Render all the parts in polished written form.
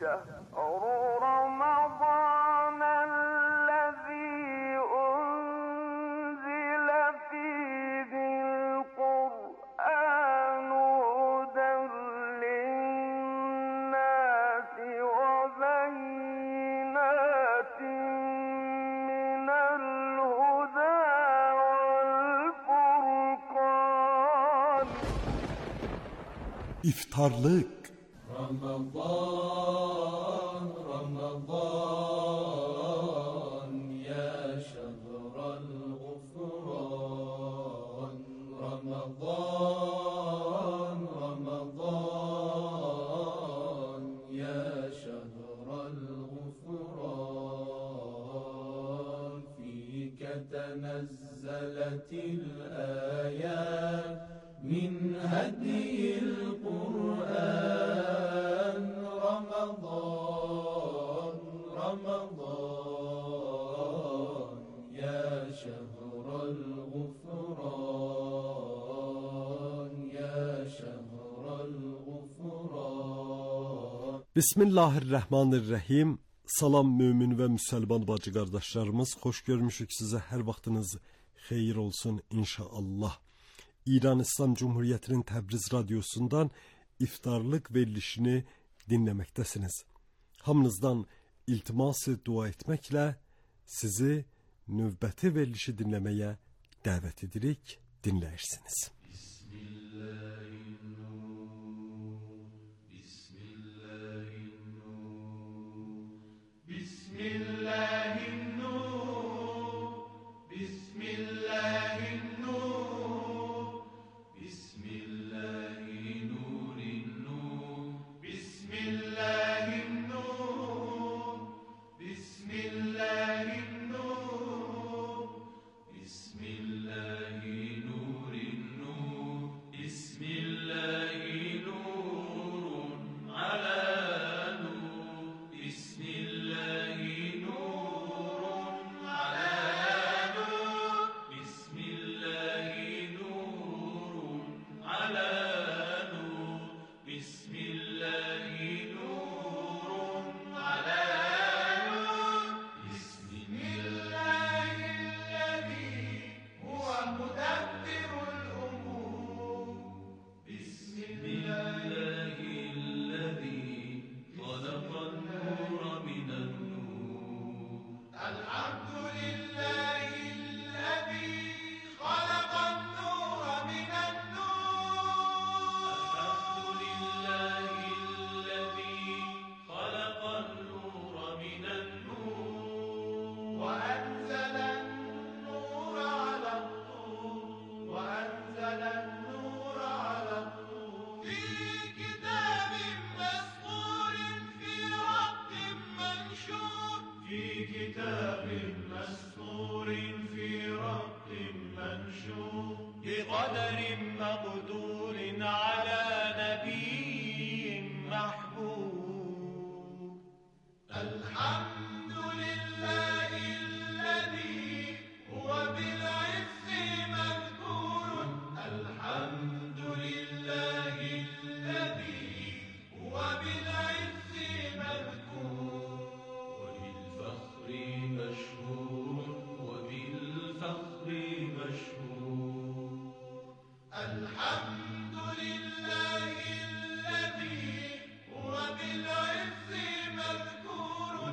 İftarlık. Ramazan, Ramazan, ya şehral gufran. Ramazan, Ramazan, ya şehral gufran. Fike tenezzeletil ayat min hediyil Kur'an. Ramazan, Ramazan, ya şehral gufran, ya şehral gufran. Bismillahirrahmanirrahim. Salam mümin ve müselman bacı kardeşlerimiz. Hoş görmüşük size, her vaxtınız xeyir olsun inşallah. İran İslam Cumhuriyeti'nin Təbriz radyosundan iftarlık verilişini dinlemektesiniz. Hamınızdan iltiması dua etmekle sizi növbəti verilişi dinlemeye davet edirik, dinleyirsiniz. Bismillahirrahmanirrahim. Bismillahirrahmanirrahim. Bismillahirrahmanirrahim. Bismillahirrahmanirrahim. Bismillahirrahmanirrahim. Bismillahirrahmanirrahim. Bismillahirrahmanirrahim. Ala nur. Bismillahirrahmanirrahim. Ala nur. Bismillahirrahmanirrahim. Ala nur. Bismillahirrahmanirrahim. Ala nur. Bismillahirrahmanirrahim. Huve mudabbirul umur. Bismillahirrahmanirrahim. Halaqan nura minen nur. Elhamdülillahillezî halaqan nura minen nur. Elhamdülillahillezî halaqan nura minen nur. Ve enzelen nura alel-tur. Ve enzelen nura alel-tur. Fî kitabin mesطûrin fî raqqin menşûr. Fî kitabin mesطûrin fî raqqin menşûr. Biqadarin maqdûrin alâ nebiyyin mahbûb. Elhamdülillahillezî huve bil-izzi mezkûrun. Elhamdülillahillezî huve bil-izzi mezkûr. Ve bil-fakhri meşhûr. Ve bil-fakhri meşhûr. Elhamdülillahillezî huve bil-izzi mezkûrun.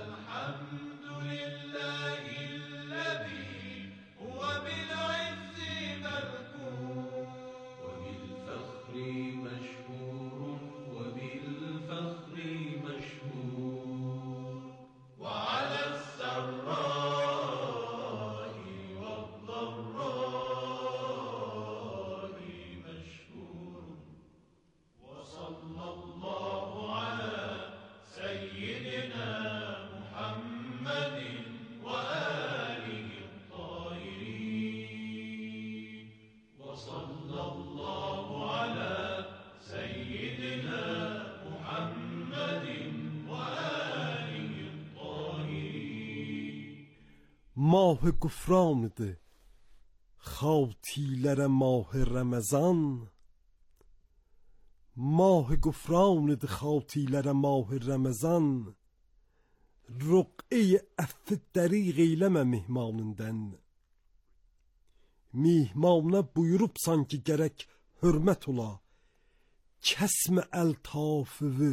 Elhamdülillahillezî huve bil-izzi mezkûr. Ve bil-fakhri meşhûr. Ve bil-fakhri meşhûr. Ve alel-sarrâi ve'd-darrâi meşhûr. Ve sallallahu alâ seyyidina Muhammedin ve âlihi-t-tahirîn. Ve sallallahu alâ seyyidina Muhammedin ve âlihi-t-tahirîn. Mah-ı gufranıdır, xavtilere mah-ı Ramazan. Mah gufranıdır xatilərə mah Ramazan. Ruq'e əffi dəriq eyləmə mihmanından. Mihmana buyurubsan ki gərək hürmət ola. Kəsmə əltafı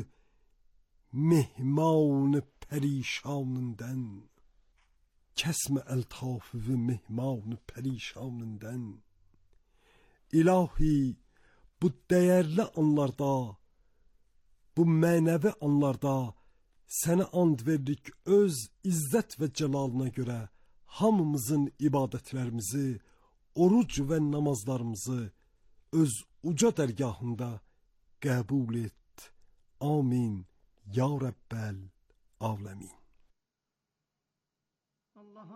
mehman pərişanından. Kəsmə əltafı mehman pərişanından. İlahi, bu dəyərli anlarda, bu mənəvi anlarda sənə and veririk öz izzət və cəlalına görə hamımızın ibadətlərimizi, oruc və namazlarımızı öz uca dərgahında qəbul et. Amin. Ya Rəbbəl Aləmin. Allah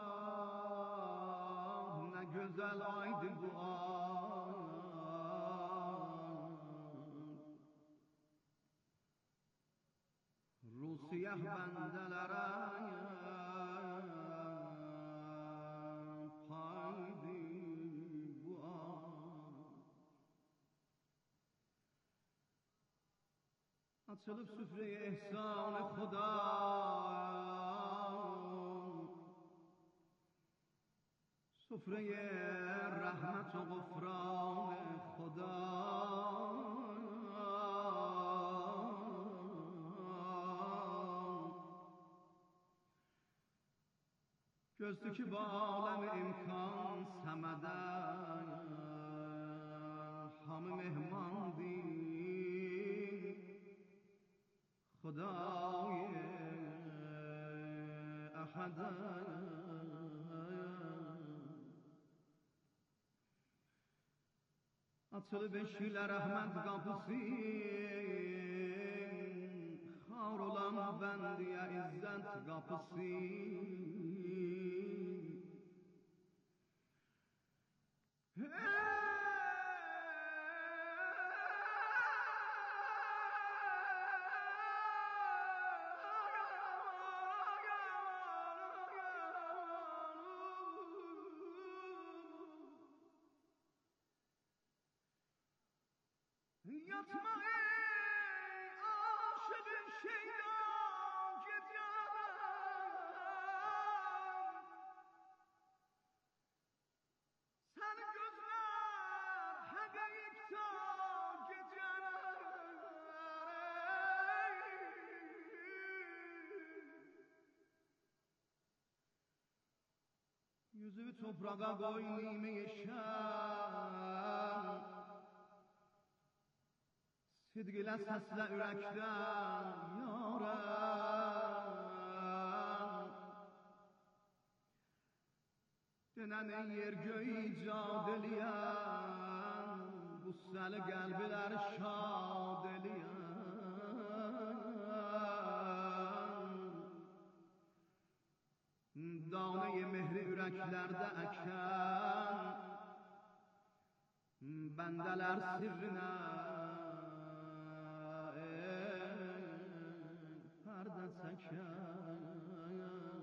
Allah, ne güzel aydı bu ay. Rusiyah bendelere paydı bu ay. Açılıp süfreye ihsan-ı Xuda, süfreye rahmet و غفران خدا. Gözlü ki bu alem imkan semede, hamı mehmandi خدای احد. Açılı beşiyle rahmet kapısı, xar olan bendiye izzet kapısı. Yatma ey aşığın şeytan geceden. Sen gözler həqiqta geceden. Yüzü toprağa koy nime-i-şan. Sidq ilə səslə ürəkdən yarəm. Denən ey yer göy icad eləyən, bu səli qəlblər şad eləyən. Danə-i mehri ürəklərdə əkən, bəndələr sirrinə pərdə çəkən.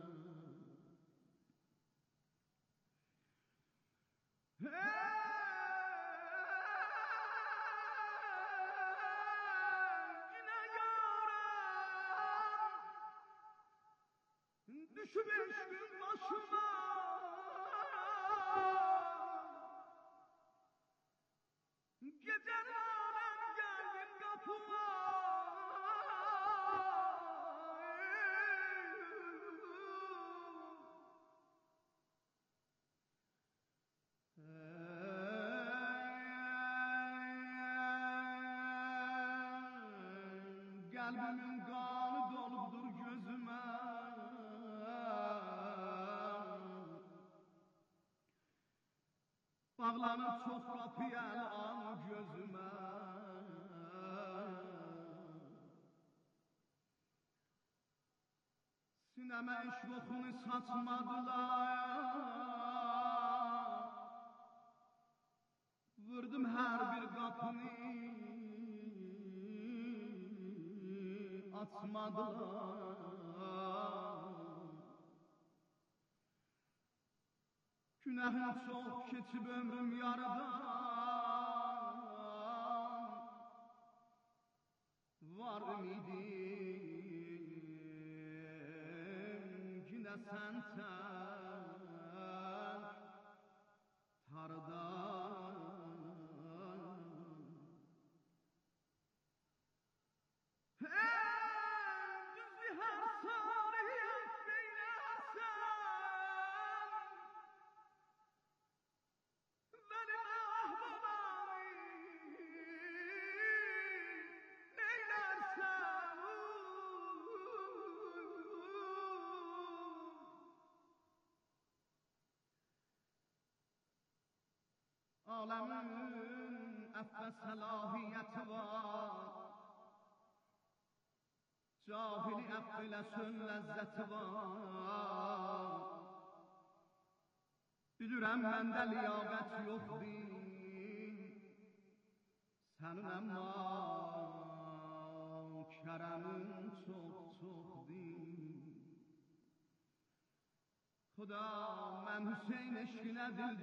Yine yarəm düşüb eşqin başıma. Gecən aləm gəldin qapıma. Kalbimin kanı doludur gözüme. Bağlanır çok kapı an gözüme. Sineme eşk okunu saçmadılar. Vurdum her bir kapını, açmadılar. Günahım çok, keçib ömrüm yarıdan. tar ümidim yine sen tardan düzü her sarıyet beylersen benim ahbabamı neylersen alemin effe selahiyeti var cahili effilesin lezzeti var bilirəm məndə liyaqət yoxdur sənin əmma kərəmin çox-çoxdur Xuda mən Hüseyin eşqinə dil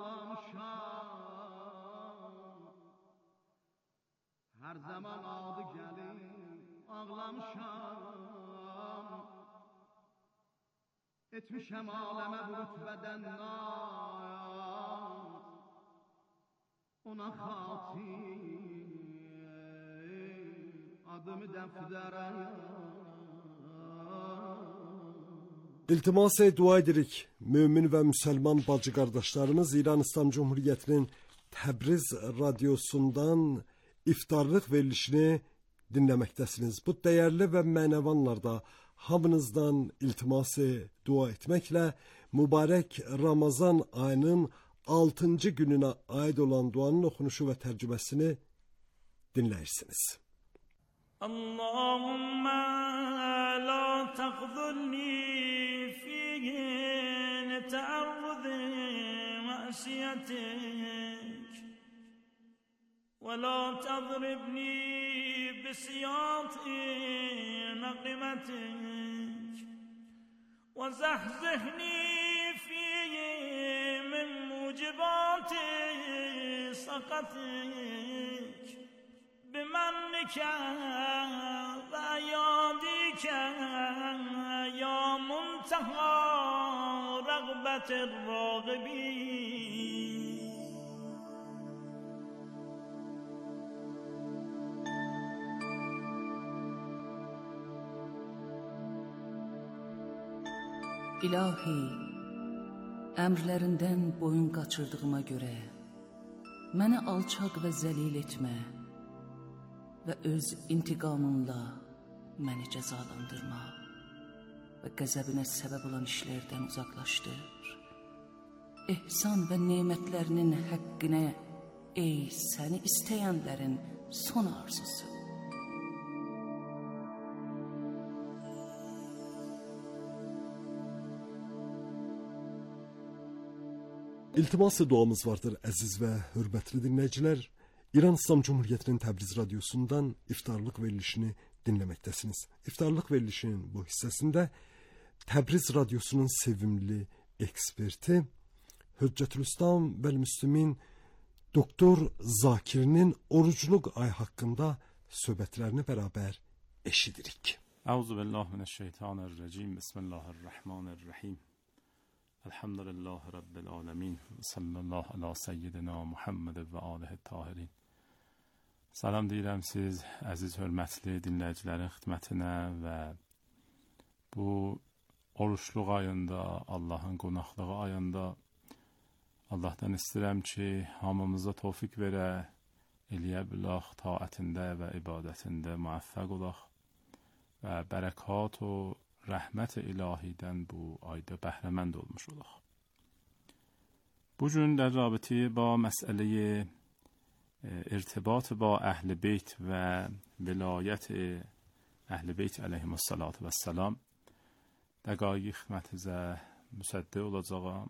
bağlamışam hər zaman adı gəlir ağlamışam etmişəm aləmə bu rütbədən naz ona xatir adımı dəftərə İltimas dua edirik mümin və müsəlman bacı qardaşlarımız İran İslam Cumhuriyyətinin Təbriz radiosundan iftarlıq verilişini dinləməkdəsiniz. Bu dəyərli və mənəvi anlarda hamınızdan iltimas dua etməklə mübarək Ramazan ayının 6. gününə aid olan duanın oxunuşu və tərcüməsini dinləyirsiniz. Allahümme la taqdhulni fihin ta'arrudhi ma'siyatik ve la tadribni bisiyati naqmatik ve zahzihni fihi min mujibati saqatik بمنك وعيادك يا منتهى رغبة الراغبين İlahi, əmrlərindən boyun qaçırdığıma görə məni alçaq və zəlil etmə və öz intiqamınla məni cəzalandırma və qəzəbinə səbəb olan işlərdən uzaqlaşdır. İhsan və nemətlərinin həqqinə ey səni istəyənlərin son arzusu. İltimas duamız vardır əziz və hörmətli dinləyicilər. İran İslam Cumhuriyyətinin Təbriz radiosundan iftarlıq verilişini dinləməkdəsiniz. İftarlıq verilişinin bu hissəsində Təbriz radiosunun sevimli eksperti Hüccətülislam və Müslümin Doktor Zakir'nin orucluq ay haqqında söhbətlərini bərabər eşidirik. Euzubillahimineşşeytanirracim. Bismillahirrahmanirrahim. Elhamdülillahi Rabbil alemin. Sallallahu ala seyyidina Muhammed və alihi tahirin. Salam deyirəm siz, əziz hörmətli dinləyicilərin xidmətinə və bu oruçluq ayında, Allahın qonaqlığı ayında Allahdan istəyirəm ki, hamımıza tövfiq verə, eləyə bilək, taatində və ibadətində müvəffəq olaq və bərəkat o rəhmət ilahidən bu ayda bəhrəmənd olmuş olaq. Bugün در رابطه با مسئله ارتباط با اهل بیت و ولایت اهل بیت علیهم السلام دقایق xidmətinizə müsəddi olacağam.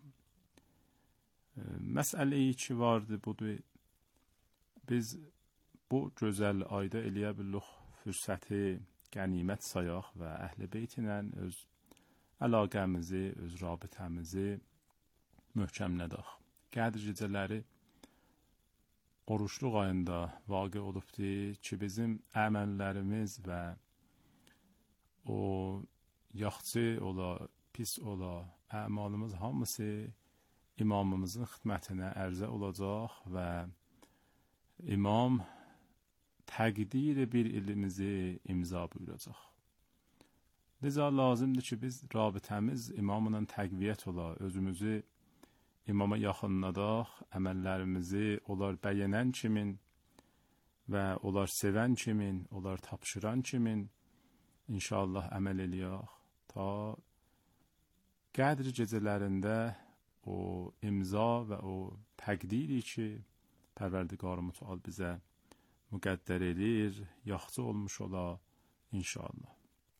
Məsələyi ki vardı budur. Biz bu gözəl ayda eləyə bilirik fürsəti qənimət sayaq və əhl-i beyt ilə öz əlaqəmizi, öz rabitəmizi möhkəmlədək. Qədr gecələri oruçluq ayında vaqe olubdur ki, bizim əməllərimiz və o yaxşı ola, pis ola, əmalımız hamısı imamımızın xidmətinə ərzə olacaq və imam təqdir bir ilimizi imza buyuracaq. Liza lazımdır ki, biz rabitəmiz imamla təqviyyət ola, özümüzü imama yaxınladaq, əməllərimizi onlar bəyənən kimin və onlar sevən kimin, onlar tapşıran kimin inşallah əməl eləyək. Ta qədr gecələrində o imza və o təqdiri ki, Pərverdigar Mütəal bizə müqəddər edir, yaxşı olmuş ola inşallah.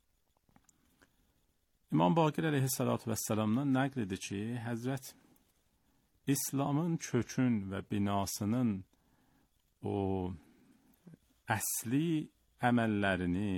İmam Baqir əleyhissalatu vəssalamdan nəql edir ki, Həzrət İslamın kökün və binasının o əsli əməllərini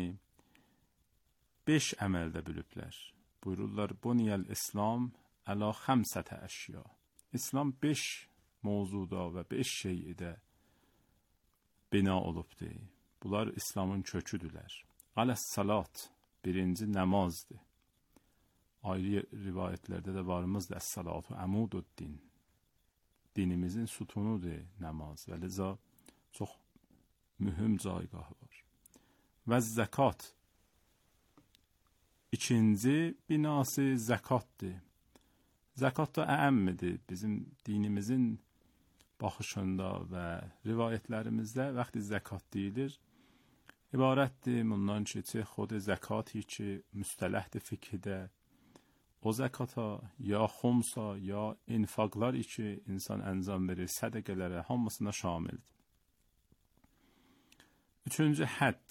5 əməldə bölüblər. Buyururlar, Buniyəl İslam əla 5 əşya. İslam 5 mövzuda və 5 şeydə bina olubdur. Bunlar İslamın köküdürlər. Aləs-salat, birinci namazdır. Ayrı rivayətlərdə də varımızdır. Əs-salatu əmududdin. Dinimizin sütunudur namaz və liza çox mühüm caygahı var. Və zəkat, ikinci binası zəkatdır. Zəkat da əhəmmidir. Bizim dinimizin baxışında və rivayətlərimizdə vaxtı zəkat deyilir. İbarətdir bundan ki, xod zəkati ki, müstələhdir fiqhdə, o zəkata, ya xumsa, ya infaqlar ki, insan əncam verir, sədəqələrə, hamısına şamildir. Üçüncü həcc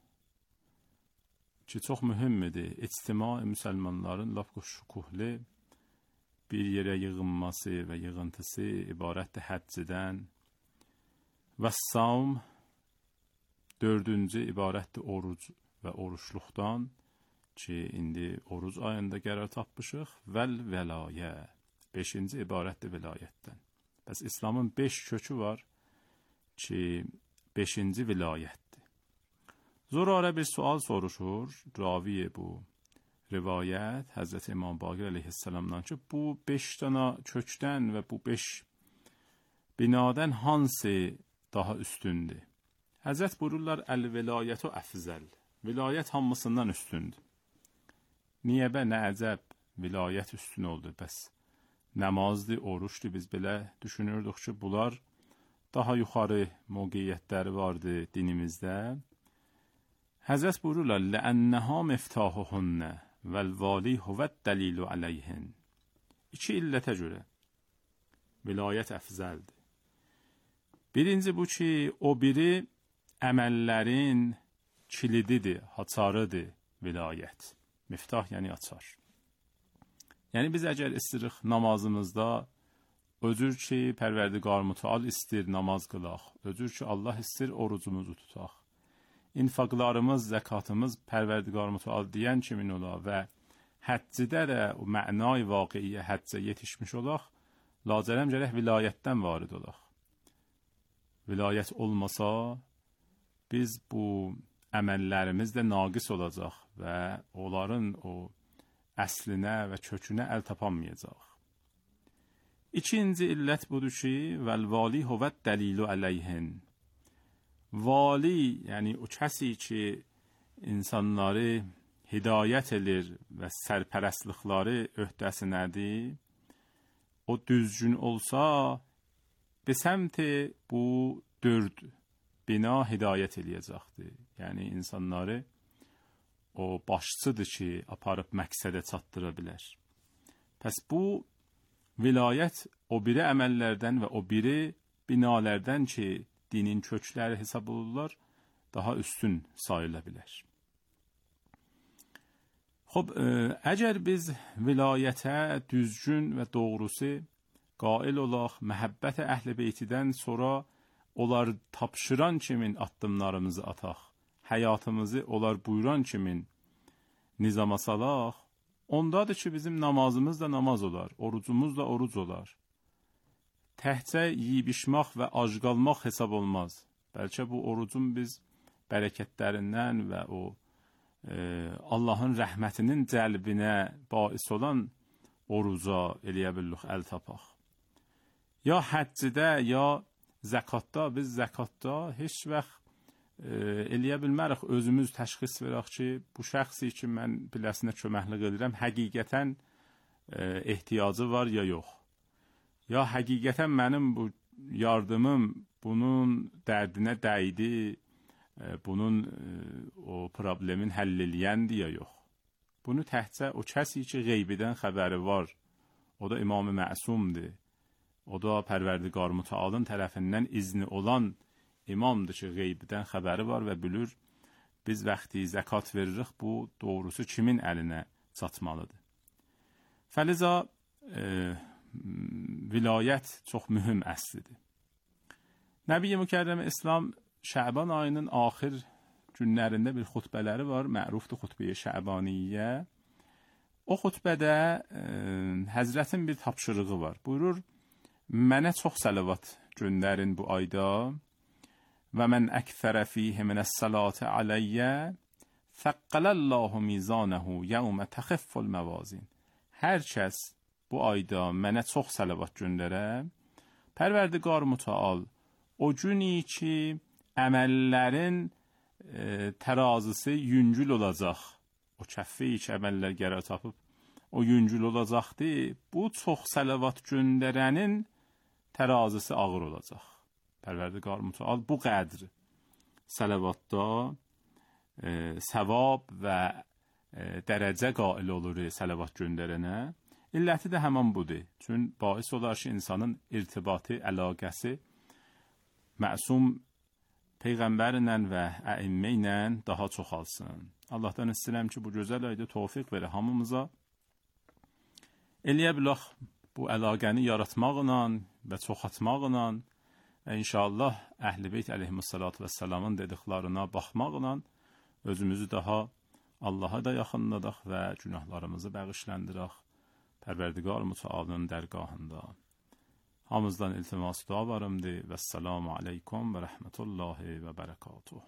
ki, çox mühümmidir. İctimai müsəlmanların lap şükuhli bir yerə yığınması və yığıntısı ibarətdir həccdən. Və saum, dördüncü ibarətdir oruc və oruçluqdan ki, indi oruc ayında qərar tapmışıq. Vəl vəlayə, beşinci ibarətdir vilayətdən. Bəs İslamın 5 kökü var ki, 5-ci vilayətdir. Zurarə bir sual soruşur, raviyə bu rivayət Həzrət İmam Baqir əleyhissalamdan ki, bu 5 dana kökdən və bu 5 binadan hansı daha üstündür? Həzrət buyururlar, əl-vilayətü əfzəl. Vilayət hamısından üstündür. Niyə bə, nə əcəb, vilayət üstün oldu, bəs namazdır, oruçdur, biz belə düşünürdük ki, bunlar daha yuxarı mövqeyiyyətləri vardı dinimizdə. Həzrət buyururlar, لَأَنَّهَا مِفْتَاحُهُنَّ وَالْوَالِي هُوَ الدَّلِيلُ عَلَيْهِنْ. 2 illətə görə vilayət əfzəldir. Birinci bu ki, o biri əməllərin kilididir, haçarıdır vilayət. Miftah yəni açar. Yəni biz əgər istəyirik namazımızda özür ki, Pərverdigar Mütəal istir namaz qılaq, özür ki, Allah istir orucumuzu tutaq. İnfaqlarımız, zəkatımız Pərverdigar Mütəal deyən kimin ola və həccidə də o mənay vaqiyə həccə yetişmiş olaq, lacərəm gərək vilayətdən varid olaq. Vilayət olmasa, biz bu əməllərimiz də naqis olacaq və onların o əslinə və kökünə əl tapanmayacaq. İkinci illət budur ki, vəl-vali huvət dəlilu əleyhin. Vali, yəni o kəsi ki, insanları hidayət edir və sərpərəstlikləri öhdəsinədir, o düzgün olsa, besəmti bu 4 bina hidayət eləyəcəkdir. Yəni insanları o başçıdır ki, aparıb məqsədə çatdıra bilər. Pəs bu vilayət o biri əməllərdən və o biri binalərdən ki, dinin kökləri hesab olurlar, daha üstün sayıla bilər. Xob, əgər biz vilayətə düzgün və doğrusu qail olaq, məhəbbət əhl-i beytidən sonra onlar tapşıran kimin addımlarımızı ataq, həyatımızı onlar buyuran kimin nizama salaq, ondadır ki, bizim namazımız da namaz olar, orucumuz da oruc olar. təhcə yeyib içmək və ac qalmaq hesab olmaz. Bəlkə bu orucun biz bərəkətlərindən və o Allahın rəhmətinin cəlbinə bais olan oruca eləyə bildik əl tapaq. Ya həccidə, ya zəkatda, biz zəkatda heç vaxt eləyə bilmərik özümüz təşxis verək ki, bu şəxsi ki, mən biləsinə köməklik edirəm, həqiqətən ehtiyacı var ya yox. Ya həqiqətən mənim bu yardımım bunun dərdinə dəydi, bunun o problemin həll eləyəndir ya yox. Bunu təhcə o kəsi ki, qeybidən xəbəri var, o da İmam-ı Məsumdur, o da Pərverdigar Mütəalın tərəfindən izni olan imamdır ki, qeybidən xəbəri var və bilir, biz vaxtı zəkat veririk, bu doğrusu kimin əlinə çatmalıdır. Fəliza, vilayət çox mühüm əslidir. Nəbi-i Mükərrəm İslam Şəban ayının axir günlərində bir xutbələri var, mərufdur xutbə-i Şəbaniyyə. O xutbədə Həzrətin bir tapşırığı var. Buyurur, mənə çox salavat göndərin bu ayda və mən əksərə fiyhi minəs-salati aləyyə thəqqələllahu mizanəhu yəvmə təxifful məvazin. Hər kəs bu ayda mənə çox salavat göndərə, Pərverdigar Mütəal o günü ki, əməllərin tərazisi yüngül olacaq, o kəffi ki, əməllər qərar tapıb, o yüngül olacaqdır, bu çox salavat göndərənin tərazisi ağır olacaq. Pərverdigar Mütəal bu qədr salavatda savab və dərəcə qail olur salavat göndərənə. İlləti də həman budur. Çün bais olar ki, insanın irtibatı, əlaqəsi məsum Peyğəmbərlə və əimmə ilə daha çoxalsın. Allahdan istəyirəm ki, bu gözəl ayda tövfiq verə hamımıza. Eləyə bilək bu əlaqəni yaratmaqla və çoxaltmaqla və inşallah Əhl-i Beyt əleyhissalatu vəssalamın dediklərine baxmaqla özümüzü daha Allaha da yaxınladaq və günahlarımızı bağışlandıraq Pərverdigar Mütəalın dərgahında. Hamımızdan iltimas dua varımdır. Vəssalamu aleykum və rəhmətullahi və bərəkatuhu.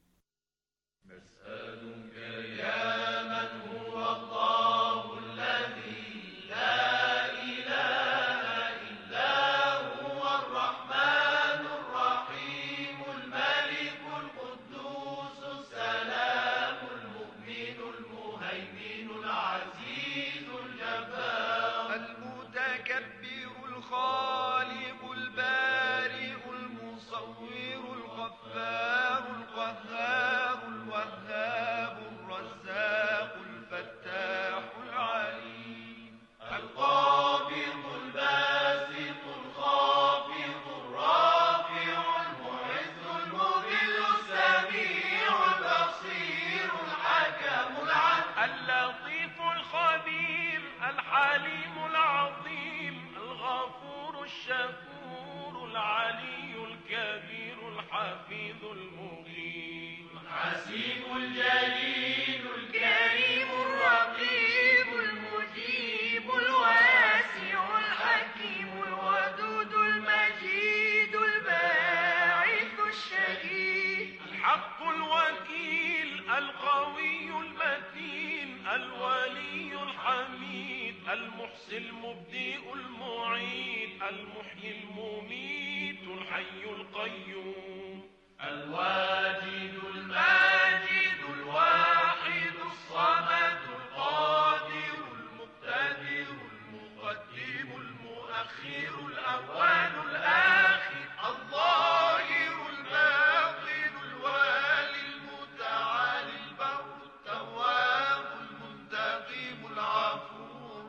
المحصي المبدئ المعيد المحيي المميت الحي القيوم الواجد الماجد الواحد الصمد القادر المقتدر المقدم المؤخر الأول الآخر الظاهر الباطن الوالي المتعالي البر التواب المنتقم العفو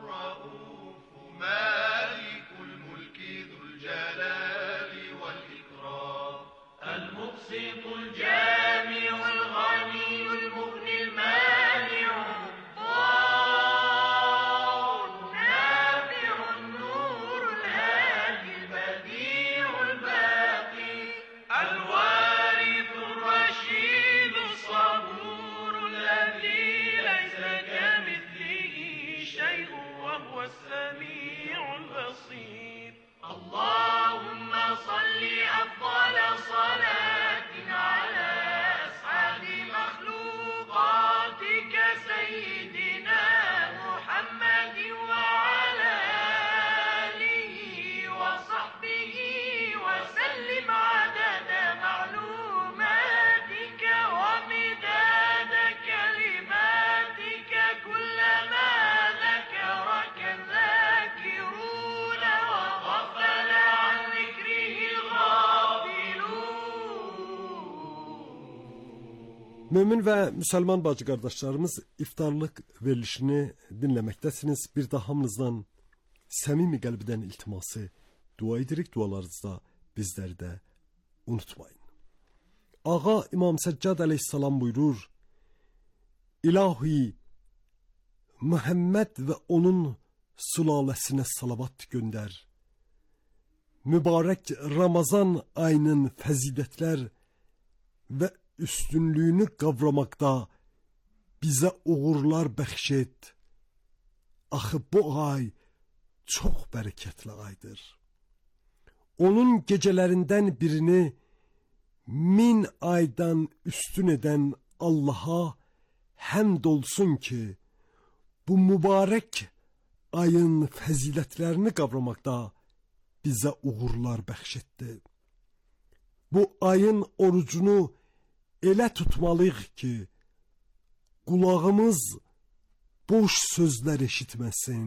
مالك الملك ذو الجلال والإكرام المبسط الجامع الغني المغني المانع الضار النافع النور الهادي البديع Mömin və müsəlman bacı qardaşlarımız, iftarlıq verilişini dinləməkdəsiniz. Bir də hamınızdan səmimi qəlbdən iltiması dua edirik. Dualarınızda bizləri də unutmayın. Ağa İmam Səccad əleyhissalam buyurur: İlahi, Muhammed və onun sülaləsinə salavat göndər. Mübarək Ramazan ayının fəzilətlər və üstünlüyünü qavramaqda bizə uğurlar bəxş et. Axı bu ay çox bərəkətli aydır. Onun gecələrindən birini 1000 aydan üstün edən Allaha həmd olsun ki, bu mübarək ayın fəzilətlərini qavramaqda bizə uğurlar bəxş etdi. Bu ayın orucunu elə tutmalıyıq ki, qulağımız boş sözlər eşitməsin.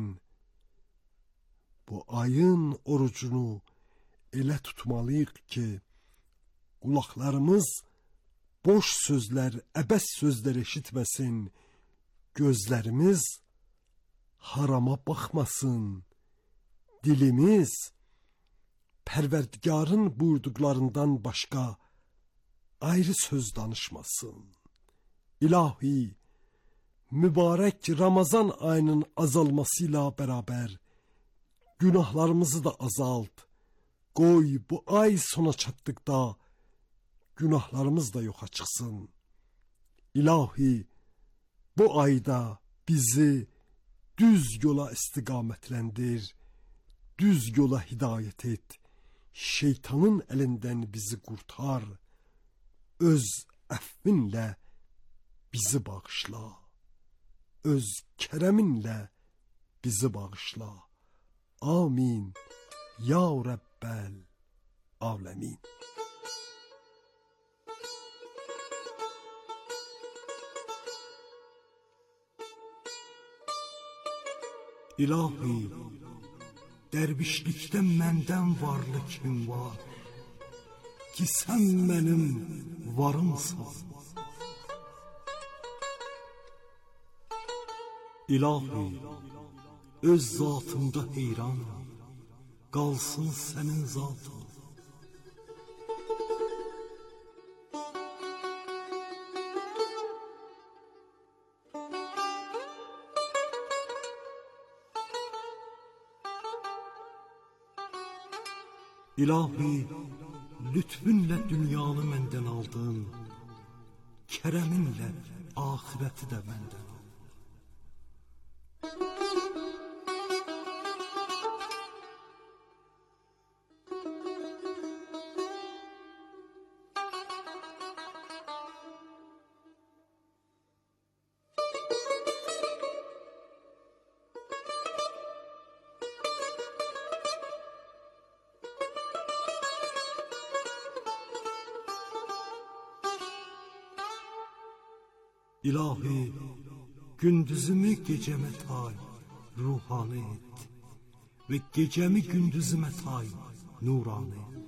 Bu ayın orucunu elə tutmalıyıq ki, qulaqlarımız boş sözlər, əbəs sözlər eşitməsin. Gözlərimiz harama baxmasın. Dilimiz Pərverdigarın buyurduqlarından başqa ayrı söz danışmasın. İlahi, mübarək Ramazan ayının azalmasıyla bərabər günahlarımızı da azalt. Qoy bu ay sona çatdıqda günahlarımız da yoxa çıxsın. İlahi, bu ayda bizi düz yola istiqamətləndir, düz yola hidayət et. Şeytanın əlindən bizi qurtar, öz əfvinlə bizi bağışla, öz kərəminlə bizi bağışla. Amin, ya Rəbbəl aləmin. İlahi, dərvişlikdə məndən varlı kim var ki, sən mənim varımsan. İlahi, öz zatımda heyranım, qalsın sənin zatın. İlahi, lütfünlə dünyanı məndən aldın, kərəminlə ahirəti də məndən aldın. İlahi, gündüzümü gecəmə tay, ruhani et və gecəmi gündüzümə tay, nurani et.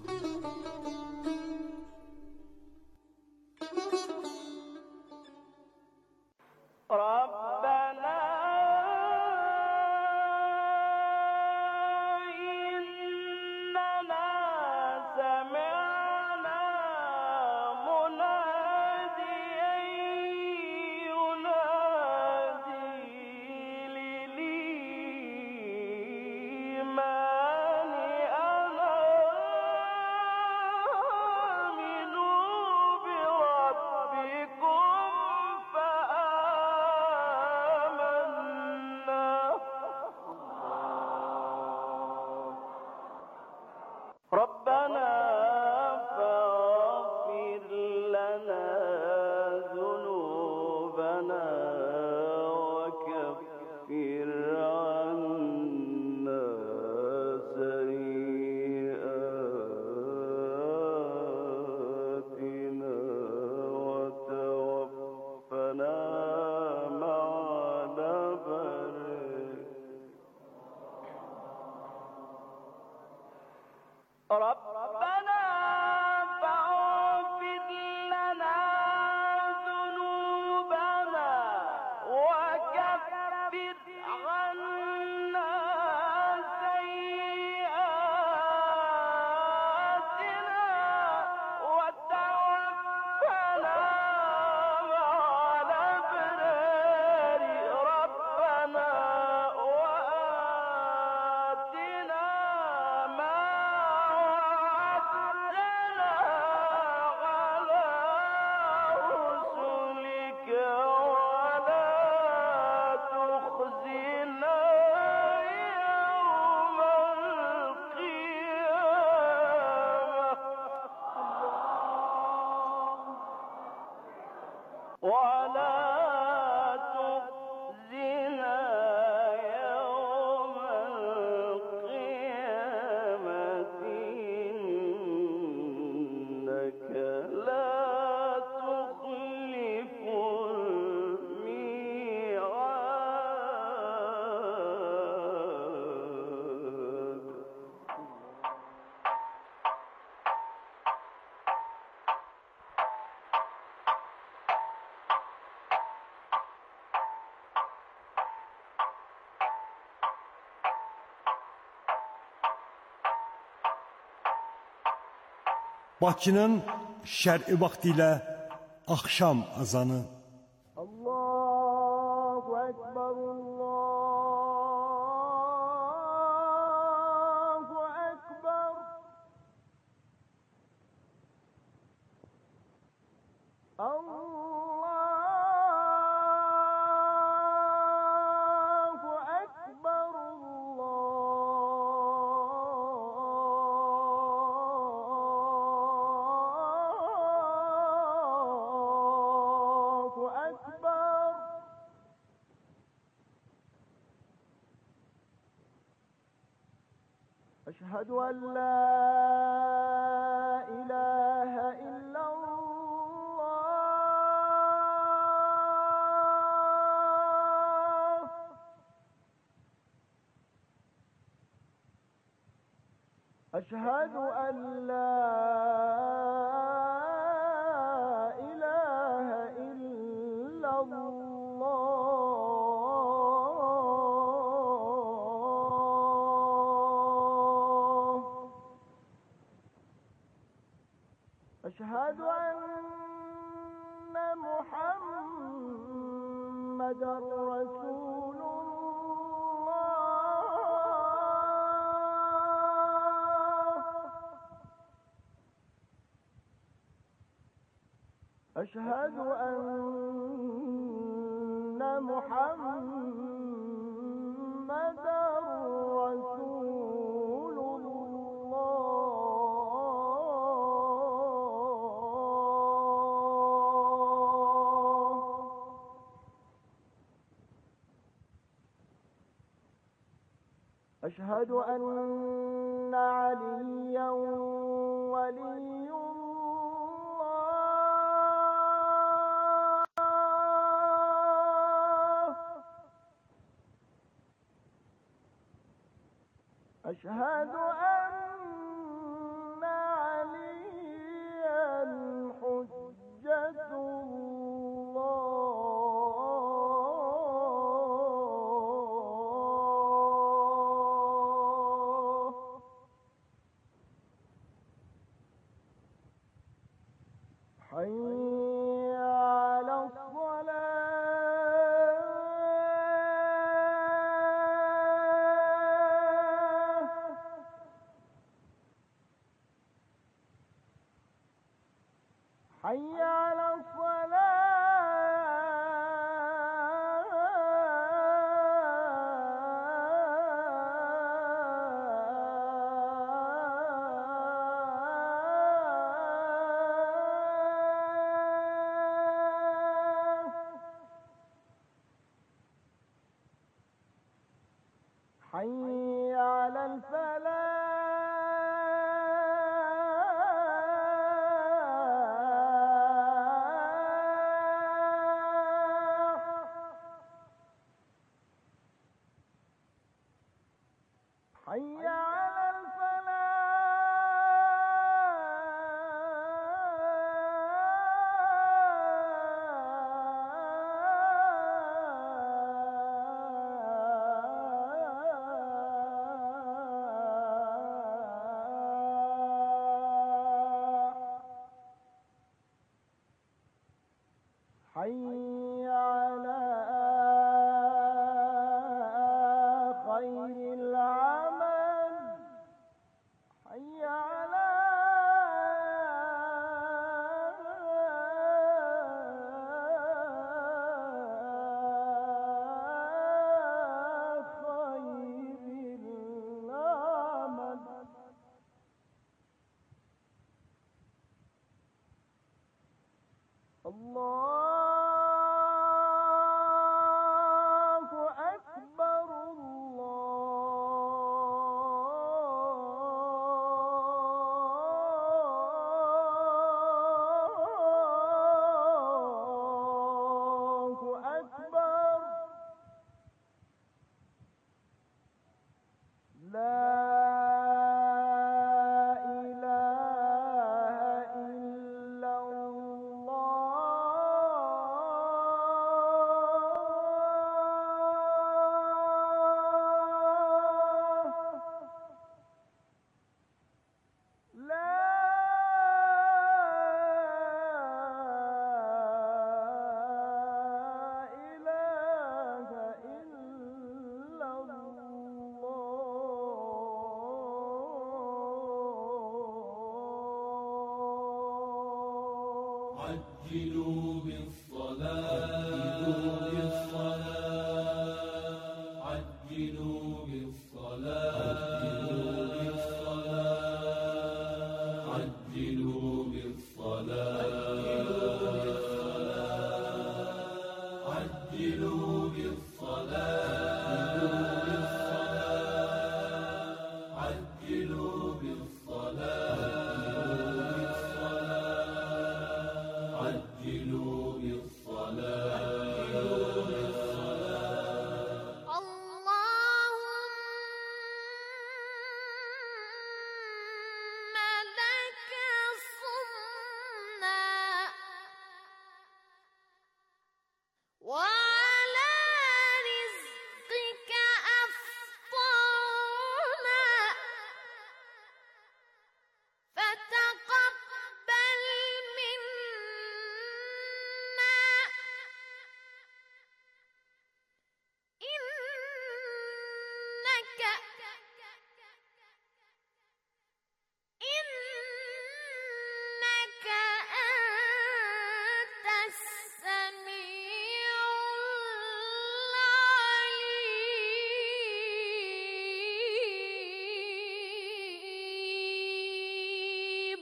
ربنا فاغفر لنا ذنوبنا Bakının şərqi vaxtı ilə axşam azanı. Allahu Ekber, Allahu Ekber. Allahu Ekber, Allahu Ekber. أشهد أن لا إله إلا الله. أشهد أن لا إله إلا الله. أشهد أن محمدا رسول الله. أشهد أن محمدا رسول الله. أشهد أن عليا ولي الله. أشهد أن عليا حجة الله. حي على الصلاة. حي على الصلاة. حي على الفلاح. حي على الفلاح. حي على خير العمل. حي على خير العمل. الله عجلوا بالصلاة عجلوا بالصلاة عجلوا بالصلاة عجلوا بالصلاة عجلوا بالصلاة عجلوا بالصلاة اللهم لك صمنا وعلى رزقك أفطرنا فتقبل منا إنك أنت السميع العليم.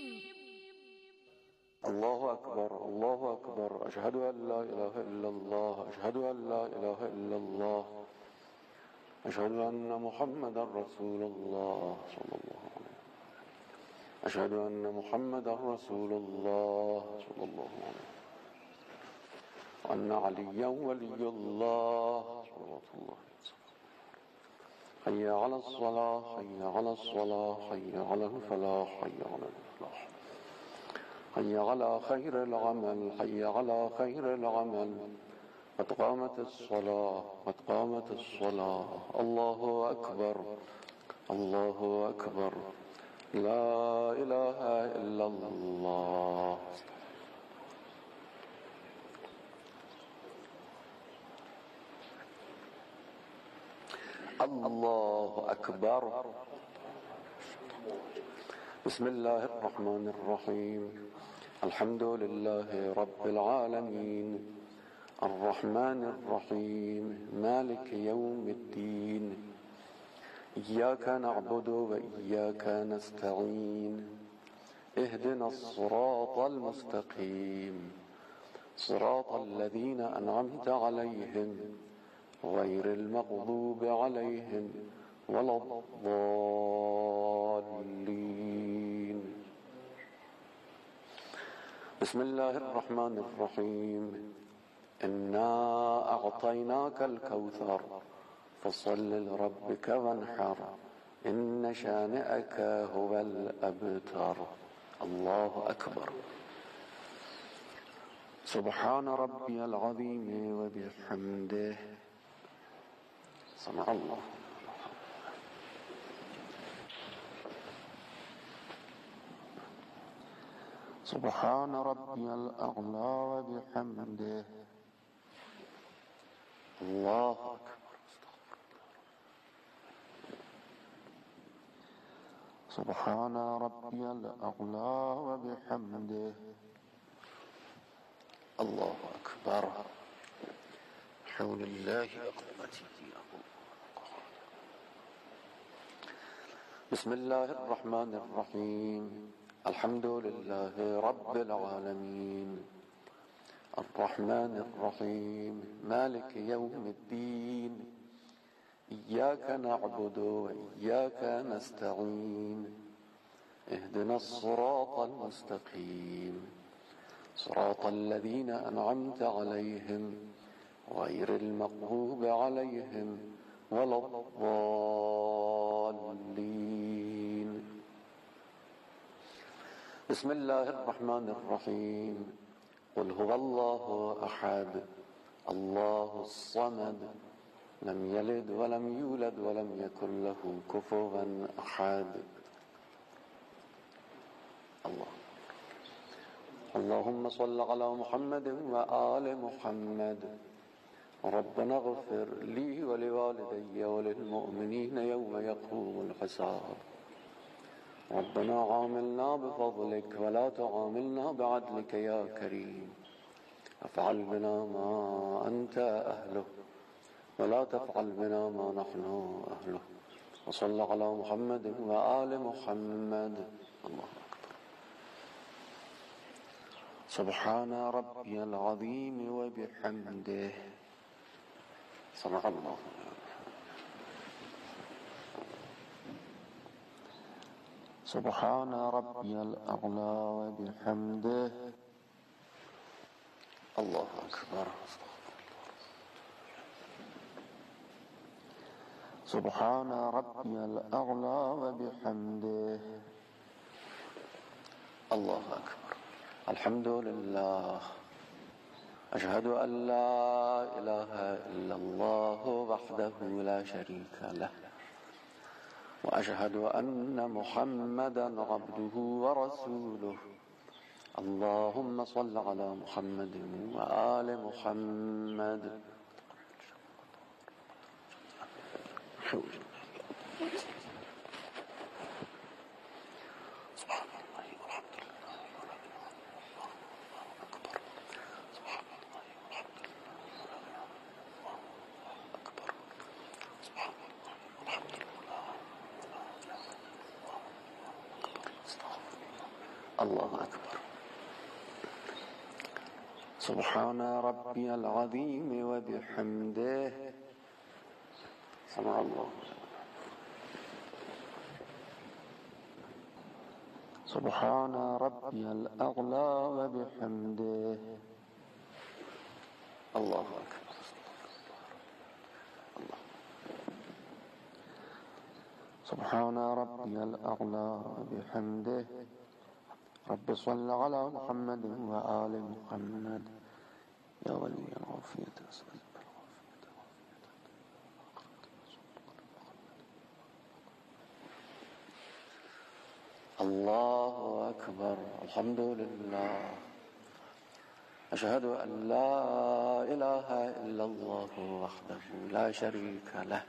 الله أكبر الله أكبر أشهد أن لا إله إلا الله أشهد أن لا إله إلا الله أشهد أن محمدا رسول الله صلى الله عليه وسلم أشهد أن محمدا رسول الله صلى الله عليه وسلم وأن عليا ولي الله صلوات الله عليه وسلم حي على الصلاة حي على الصلاة حي على الفلاح حي على الفلاح حي على خير العمل حي على خير العمل قد قامت الصلاة قد قامت الصلاة الله أكبر الله أكبر لا إله إلا الله. الله أكبر. بسم الله الرحمن الرحيم الحمد لله رب العالمين الرحمن الرحيم مالك يوم الدين إياك نعبد وإياك نستعين اهدنا الصراط المستقيم صراط الذين أنعمت عليهم غير المغضوب عليهم ولا الضالين. بسم الله الرحمن الرحيم إنا أعطيناك الكوثر فصل لربك وانحر إن شانئك هو الأبتر. الله أكبر. سبحان ربي العظيم وبحمده سمع الله. سبحان ربي الأعلى وبحمده الله أكبر. سبحان ربي الأعلى وبحمده الله أكبر. حول الله وقوته. بسم الله الرحمن الرحيم الحمد لله رب العالمين الرحمن الرحيم مالك يوم الدين إياك نعبد وإياك نستعين اهدنا الصراط المستقيم صراط الذين أنعمت عليهم غير المغضوب عليهم ولا الضالين. بسم الله الرحمن الرحيم قل هو الله أحد الله الصمد لم يلد ولم يولد ولم يكن له كفوا أحد. الله. اللهم صل على محمد وآل محمد. ربنا اغفر لي ولوالدي وللمؤمنين يوم يقوم الحساب. ربنا عاملنا بفضلك ولا تعاملنا بعدلك يا كريم. افعل بنا ما أنت أهله ولا تفعل بنا ما نحن أهله. وصلى على محمد وآل محمد. الله أكبر. سبحان ربي العظيم وبحمده. سمع الله. سبحان ربي الأعلى وبحمده. الله أكبر. سبحان ربي الأعلى وبحمده. الله أكبر. الحمد لله. أشهد أن لا إله إلا الله وحده لا شريك له، وأشهد أن محمدا عبده ورسوله. اللهم صل على محمد وآل محمد. الله أكبر. سبحان ربي العظيم وبحمده. سمع الله. سبحان ربي الأعلى وبحمده. الله أكبر. الله. سبحان ربي الأعلى وبحمده. رب صل على محمد وآل محمد. يا ولي العافية أسأل الله أكبر. الحمد لله. أشهد أن لا إله إلا الله وحده لا شريك له،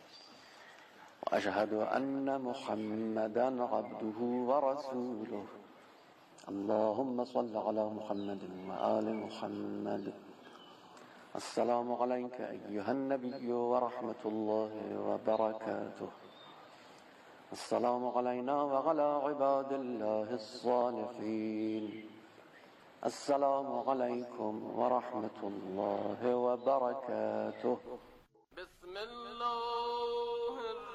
وأشهد أن محمدا عبده ورسوله. اللهم صل على محمد وآل محمد. السلام عليك أيها النبي ورحمة الله وبركاته. السلام علينا وعلى عباد الله الصالحين. السلام عليكم ورحمة الله وبركاته. بسم الله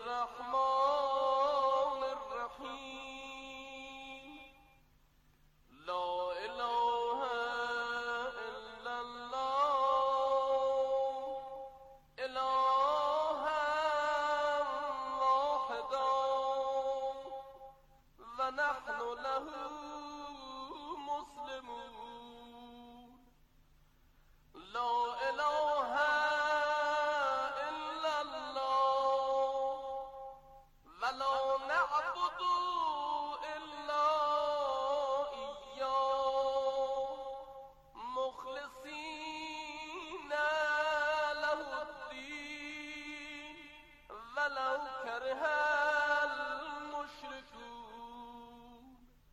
الرحمن الرحيم. لا إله إلا الله إلها واحدا ونحن له مسلمون. لا إله إلا الله ولا نعبد إلا إياه مخلصين له الدين ولو كره المشركون.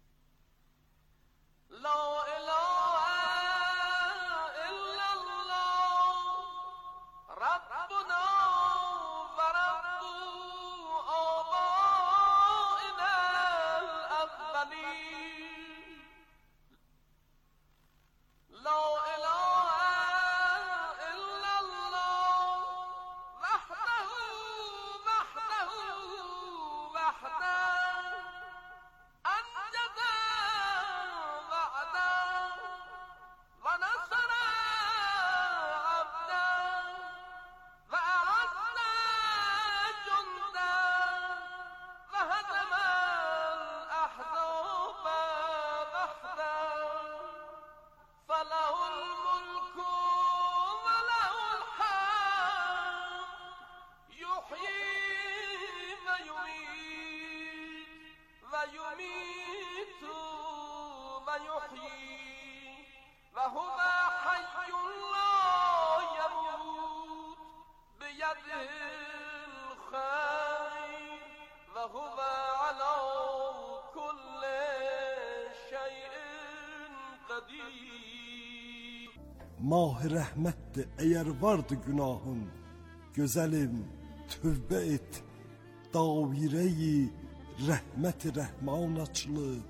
لا إله إلا الله ربنا ورب آبائنا الأولين. لا إله إلا الله وحده وحده وحده أنجز وعده ونصر عبده وأعز جنده وهزم الأحزاب وحده. فله الملك وله الحمد يحيي ويميت ويحيي وهو حي لا يموت بيده الخير وهو على قدیم Mah rəhmətdir, əgər vardı günahın, gözəlim, tövbə et, davirəyi rəhmət-i rəhman açılıb.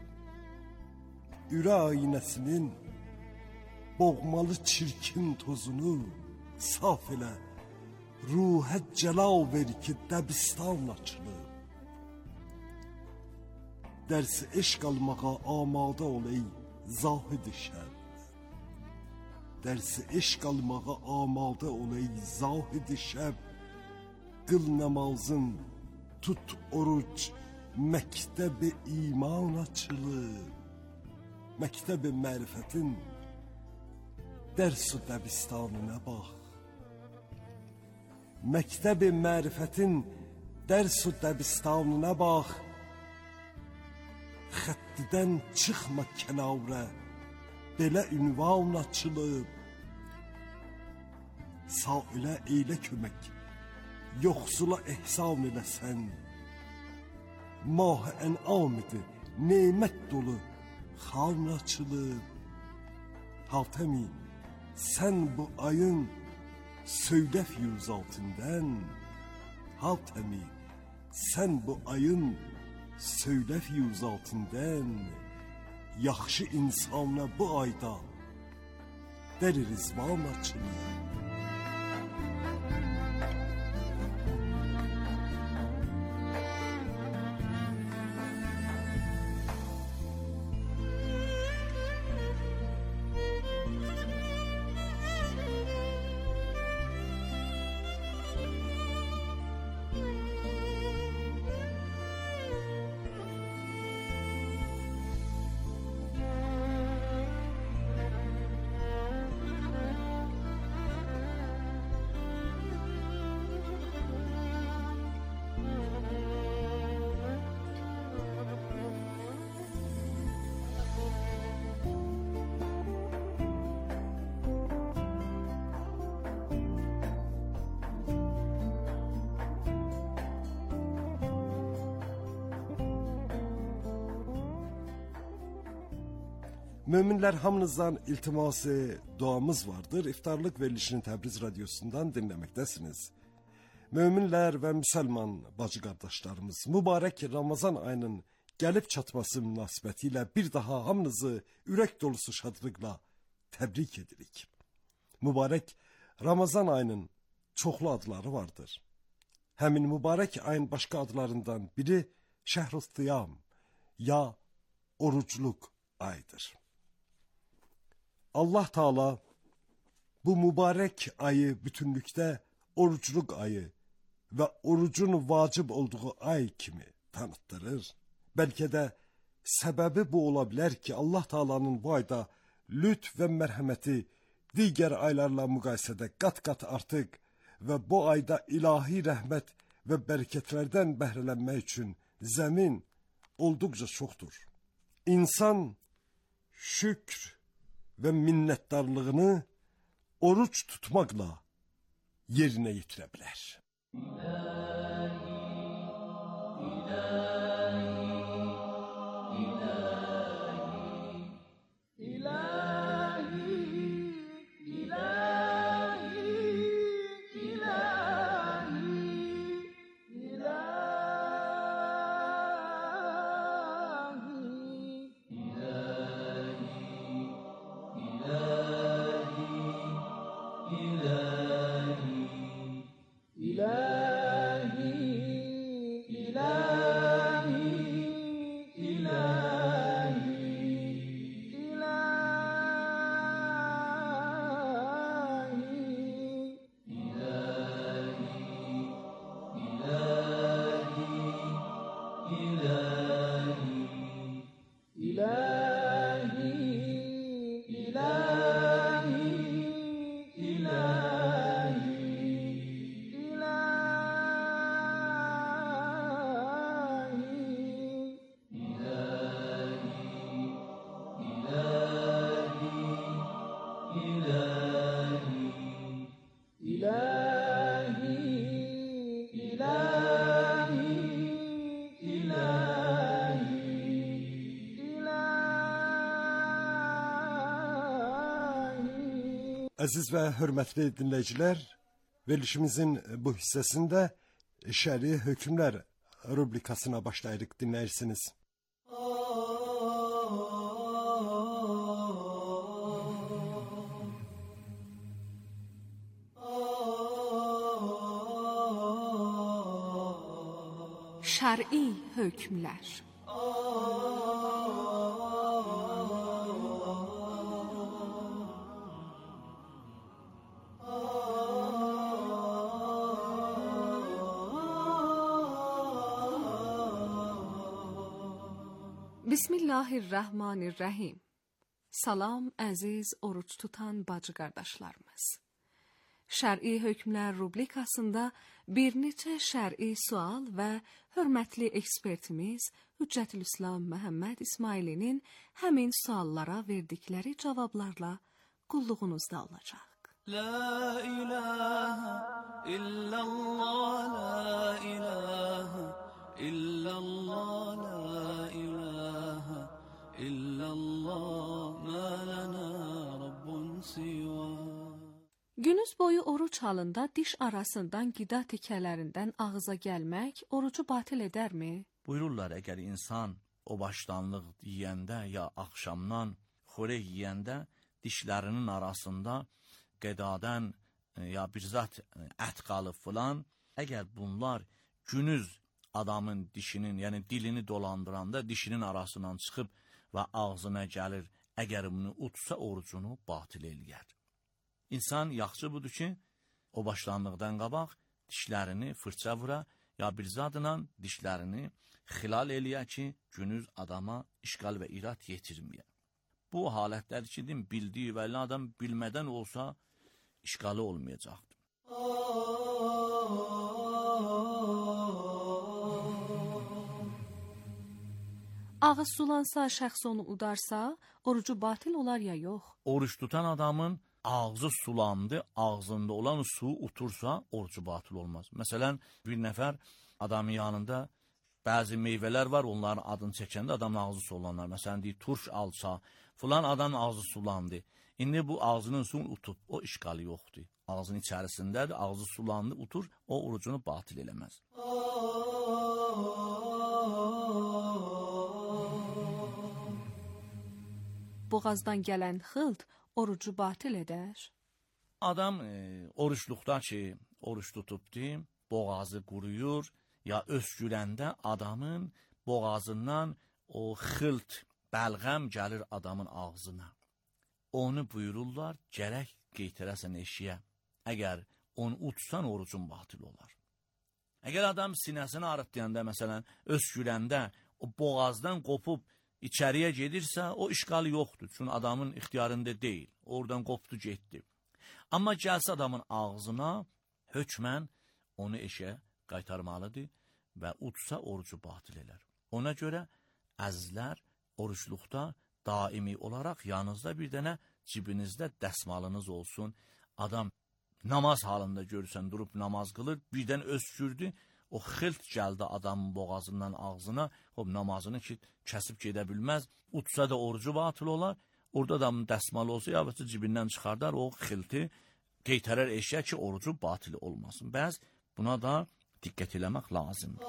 Ürə aynəsinin boğmalı çirkin tozunu saf elə, ruhə cəlal ver ki, dəbistan açılıb. Dərsi eşq almağa amadə ol ey zahid-i şər. Dərsi eşq almağa amadə ol ey zahid-i şəb. Qıl namazın, tut oruc, məktəb-i iman açılıb. Məktəb-i mərifətin dərs-u dəbistanına bax. Məktəb-i mərifətin dərs-u dəbistanına bax. Xəttidən çıxma kənarə, belə ünvan açılıb. Sailə eylə kömək, yoxsula ehsan eləsən. Mah-ı ən'am idi, nemət dolu xan açılıb. Hatəmi, sən bu ayın söylə füyuzatından. Hatəmi, sən bu ayın söylə füyuzatından. Yaxşı insana bu ayda dəri rizvan açılır. Möminlər hamınızdan iltiması, duamız vardır. İftarlıq verilişini Təbriz radyosundan dinləməkdəsiniz. Möminlər və müsəlman bacı qardaşlarımız, mübarək Ramazan ayının gəlib çatması münasibəti ilə bir daha hamınızı ürək dolusu şadlıqla təbrik edirik. Mübarək Ramazan ayının çoxlu adları vardır. Həmin mübarək ayın başqa adlarından biri Şəhrü'l-Siyam ya orucluq ayıdır. Allah Taala bu mübarək ayı bütünlükdə orucluq ayı və orucun vacib olduğu ay kimi tanıtdırır. Bəlkə də səbəbi bu ola bilər ki, Allah Taala'nın bu ayda lütf və mərhəməti digər aylarla müqayisədə qat-qat artıq və bu ayda ilahi rəhmət və bərəkətlərdən bəhrələnmək üçün zəmin olduqca çoxdur. İnsan şükr və minnətdarlığını oruç tutmaqla yerinə yetirə bilər. Əziz və hörmətli dinləyicilər, verilişimizin bu hissəsində şəri hökmlər rubrikasına başlayırıq, dinləyirsiniz. Şər'i hökmlər. Bismillahirrahmanirrahim. Salam əziz oruç tutan bacı qardaşlarımız. Şər'i hökmlər rubrikasında bir neçə şər'i sual və hörmətli ekspertimiz Hüccətülislam Məhəmməd İsmailinin həmin suallara verdikləri cavablarla qulluğunuzda olacaq. La ilahe illallah, la ilahe illallah, la ilahe illallah, ma lana rabbun siva. Günüz boyu oruç halında diş arasından qida tikələrindən ağıza gəlmək orucu batil edərmi? Buyururlar, əgər insan o başdanlıq yeyəndə ya axşamdan xörək yeyəndə dişlərinin arasında qədadən ya bir zat ət qalıb filan, əgər bunlar günüz adamın dişinin, yəni dilini dolandıranda dişinin arasından çıxıb və ağzına gəlir, əgər bunu utsa orucunu batil eləyər. İnsan yaxşı budur ki, o başlandıqdan qabaq dişlərini fırça vura ya bir zadla dişlərini xilal eləyə ki, günüz adama işgal və irad yetirməyə. Bu halətlər ki, bildiyi və adam bilmədən olsa işgalı olmayacaqdır. Ağız sulansa, şəxs onu udarsa, orucu batil olar ya yox? Oruç tutan adamın ağzı sulandı, ağzında olan su utursa orucu batıl olmaz. Məsələn, bir nəfər adamın yanında bəzi meyvələr var, onların adını çəkəndə adamın ağzı sulanlar. Məsələn, deyir, turş alça, filan adamın ağzı sulandı. İndi bu ağzının suyunu utub, o işgalı yoxdur. Ağzının içərisindədir, ağzı sulandı, utur, o orucunu batil eləməz. Boğazdan gələn xılt orucu batil edər. Adam oruçluqda ki, oruç tutubdur, boğazı quruyur, ya öskürəndə adamın boğazından o xılt, bəlğəm gəlir adamın ağzına. Onu buyururlar, gərək qeytirəsən eşiyə. Əgər onu utsan, orucun batil olar. Əgər adam sinəsini arıtlayanda, məsələn, öskürəndə, o boğazdan qopub içəriyə gedirsə, o işgal yoxdur. Çünki adamın ixtiyarında deyil. Oradan qopdu, getdi. Amma gəlsə adamın ağzına, hökmən onu eşə qaytarmalıdır və utsa orucu batil elər. Ona görə əzizlər, oruçluqda daimi olaraq yanınızda bir dənə cibinizdə dəsmalınız olsun. Adam namaz halında görürsən, durub namaz qılır, birdən öskürdü, o xilt gəldi adamın boğazından ağzına, o namazını ki, kəsib gedə bilməz, utsa da orucu batıl olar, orada adamın dəsmalı olsa, yavəsi cibindən çıxardar, o xilti qeytərər eşya ki, orucu batil olmasın. Bəz buna da diqqət eləmək lazımdır.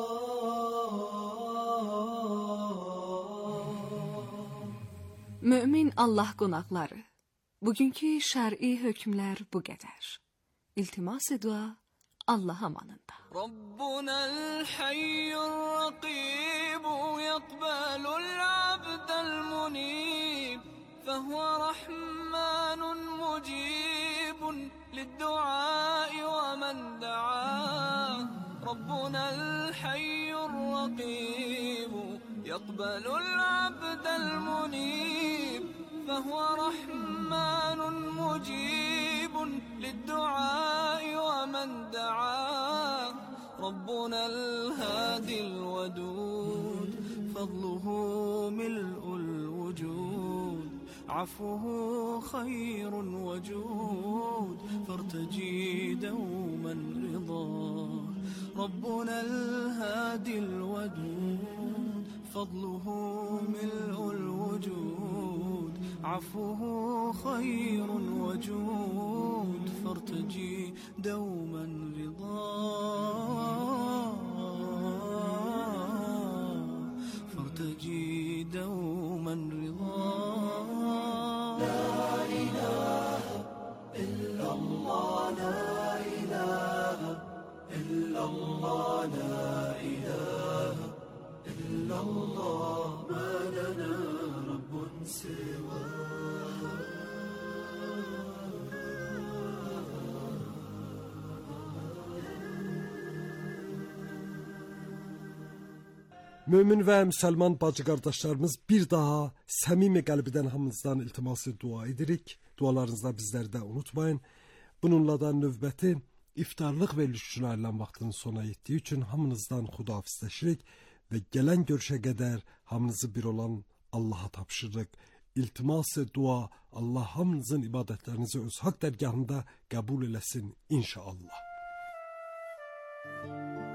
Mömin Allah qonaqları, bugünkü şər'i hökmlər bu qədər. İltimas-ı dua Allah amanında. Rabbunal hayyur raqib yaqbalul abdal munib fehuve rahmanun mucibun lid-du'a ve men da'a. Rabbunal hayyur raqib yaqbalul abdal munib fehuve rahmanun mucibun lid-du'a ve men da'a. ربنا الهادي الودود فضله ملء الوجود عفوه خير وجود فارتجي دوما رضاه ربنا الهادي الودود فضله ملء الوجود عفوه خير وجود فارتجي دوما رضا فارتجي دوما رضا لا إله إلا الله لا إله إلا الله لا إله إلا الله ما لنا رب سواه Mömin və müsəlman bacı qardaşlarımız bir daha səmimi qəlbdən hamınızdan iltiması dua edirik. Dualarınızda bizləri də unutmayın. Bununla da növbəti iftarlıq veriliş üçün ayrılan vaxtın sona yetdiyi üçün hamınızdan xudahafizləşirik və gələn görüşə qədər hamınızı bir olan Allaha tapşırırıq. İltiması dua, Allah hamınızın ibadətlərinizi öz haqq dərgahında qəbul eləsin inşallah.